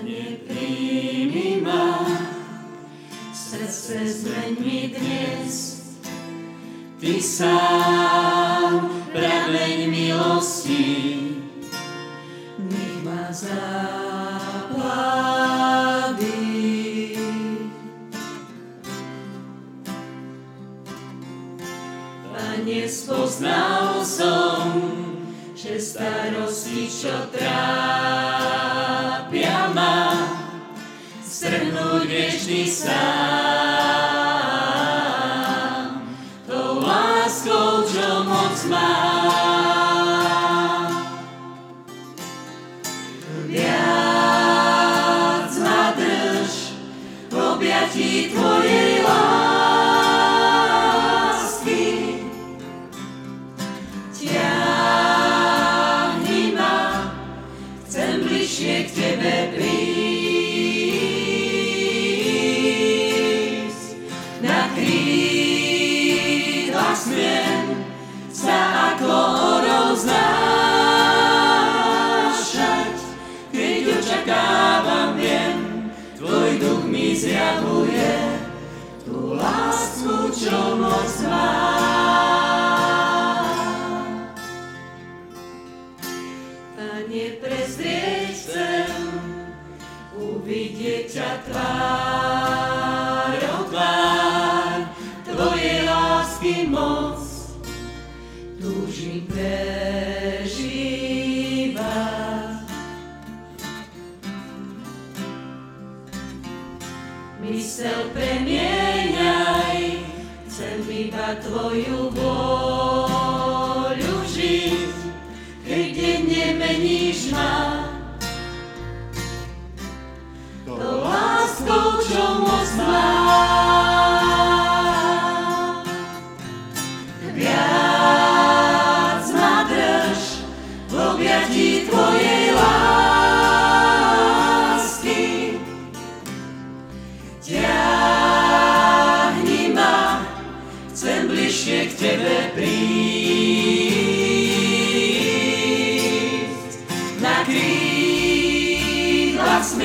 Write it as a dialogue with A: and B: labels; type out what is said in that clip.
A: Pane, príjmi ma, srdce zmeň mi dnes. Ty sám, prameň milosti, nech ma zaplaví. Pane, spoznal som, že starosti, čo trápia ma, strhnúť viečný sám, tou láskou, čo moc má. Viac ma drž v objatí Tvojej lásky, ťahni ma, chcem bližšie k Tebe prísť. Na krídlach smiem sa ako orol znášať, keď očakávam, viem, Tvoj duch mi zjavuje tú lásku, čo moc má. Pane, prezrieť chcem, uvidieť ťa tvár o tvár, Tvojej lásky moc, túžim prežívať. Mysel premieňaj, chcem iba Tvoju vôľu žiť, keď denne meníš ma, tou láskou, čo moc má.